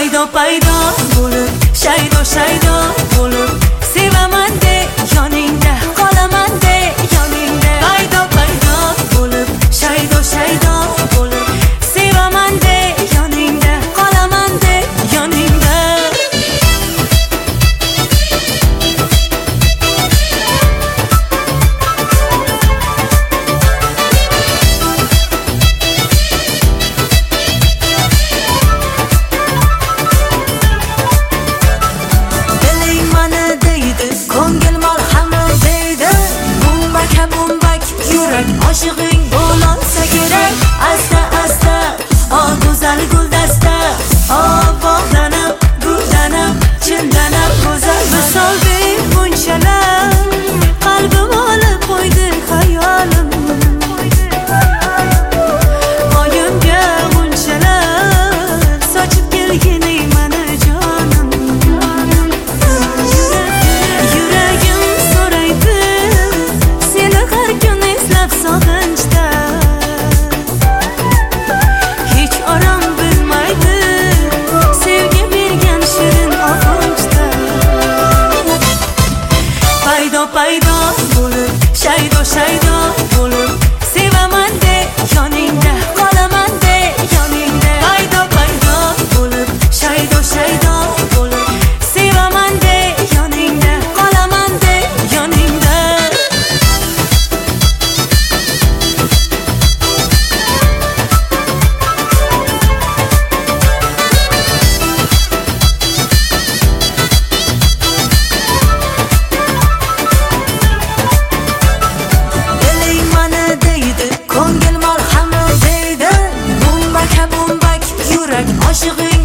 paydo bo'lib, shaydo bo'lib, sevaman de yoningda, qolaman de yoningda. Paydo bo'lib, shaydo bo'lib, sevaman de yoningda, qolaman de yoningda. Oshig'ing bo'lsa kerak, asta o go'zal guldasta, o bog'lanib, gullanib, chindanib go'zal misol deb bunchalar qalbim olib qo'ydi xayolim. Oyimga bunchalar sochib kelgin mana jonim. Yuragim so'raydi seni har kun eslab sog'inchda. Hech orom bilmaydi sevgi bergan shirin og'inchda. Paydo bo'lib, shaydo bo'lib, sevaman de yoningda, qolaman de yoningda. Paydo bo'lib, shaydo bo'lib, sevaman de yoningda, qolaman de yoningda. Ko'ngil malham deydi, bumbak yurak oshig'ing